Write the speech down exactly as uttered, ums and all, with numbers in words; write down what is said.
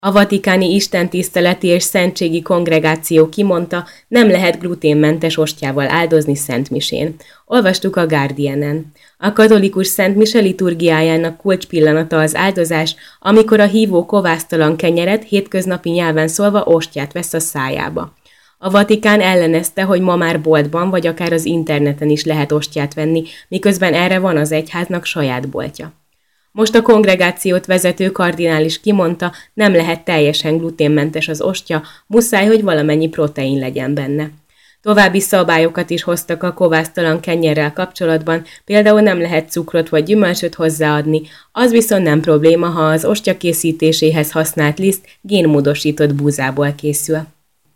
A vatikáni istentiszteleti és szentségi kongregáció kimondta, nem lehet gluténmentes ostjával áldozni szentmisén. Olvastuk a Guardianen. A katolikus szentmise liturgiájának kulcspillanata az áldozás, amikor a hívó kovásztalan kenyeret, hétköznapi nyelven szólva ostját vesz a szájába. A Vatikán ellenezte, hogy ma már boltban vagy akár az interneten is lehet ostját venni, miközben erre van az egyháznak saját boltja. Most a kongregációt vezető kardinális kimondta, nem lehet teljesen gluténmentes az ostya, muszáj, hogy valamennyi protein legyen benne. További szabályokat is hoztak a kovásztalan kenyérrel kapcsolatban, például nem lehet cukrot vagy gyümölcsöt hozzáadni, az viszont nem probléma, ha az ostya készítéséhez használt liszt génmódosított búzából készül.